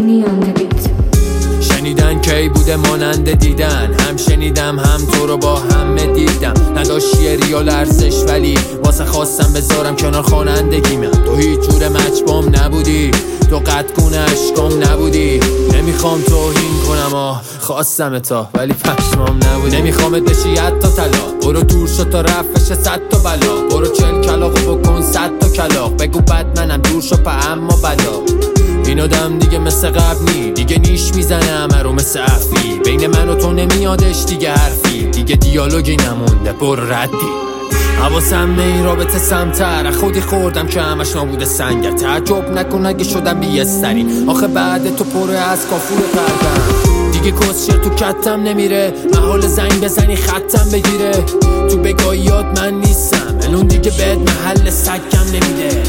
Tony on the beat. شنیدن کی بوده ماننده دیدن، هم شنیدم هم تو رو با همه دیدم. نداشت یه ریال ارزش ولی واسه خواستم بذارم کنار خوانندگیمم. تو هیچ جور مچبام نبودی، تو قدگون عشقام نبودی. نمیخوام توهین کنم خواستم تا ولی پشمام نبودی. نمیخوامت بشی حتی طلا، برو دور شو تا رفش 100 تا بلا. برو 40 کلاغو بکن 100 تا کلاغ، بگو بد منم دور شو پا اما بلا. این آدم دیگه مثل قبل نی، دیگه نیش میزنه همه رو مثل افی. بین من و تو نمیادش دیگه حرفی، دیگه دیالوگی نمونده برو ردی. حواسم به این رابطه سمتر، خودی خوردم که همش نابود سنگر. تعجب نکن اگه شدم بیسترین، آخه بعد تو پره از کافور قلبم. دیگه کسشر تو کتم نمیره، محال زنگ بزنی خطم بگیره. تو بگاهیات من نیستم الان دیگه بهت محل سگم نمیده.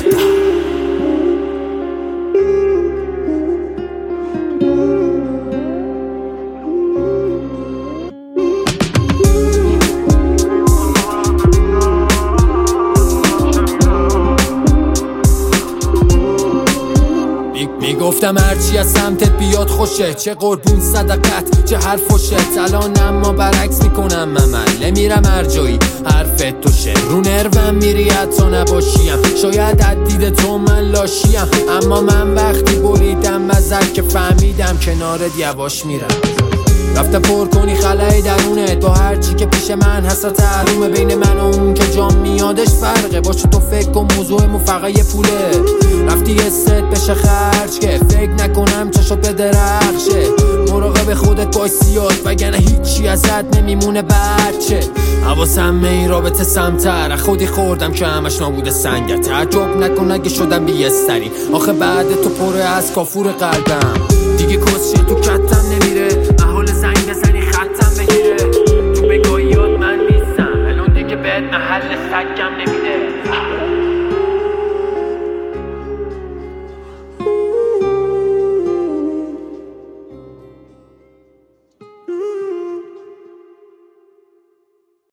میگفتم هرچی از سمتت بیاد خوشه، چه قربون صدقت چه حرف و شت. الان اما برعکس میکنم من نمیرم هر جایی حرفت توشه. رو نروم میری حتی نباشیم، شاید عدید تو من لاشیم. اما من وقتی بریدم مزد که فهمیدم کنارت یواش میرم. رفته پر کنی خلای درونت با هرچی که پیش من حسرت حرومه. بین من و اون که جام میادش فرقه، باشه تو فکر کن موضوع فقط یه پوله. رفتی یه ست بشه خرج که فکر نکنم چشات بدرخشه. مراقب خودت باش زیاد وگرنه هیچی ازت نمیمونه بچه. حواسم به این رابطه سمتر، خودی خوردم که همش نابود سنگر. تعجب نکن اگه شدم بیستری، آخه بعد تو پره از کافور قلبم. دیگه کسشر تو کتم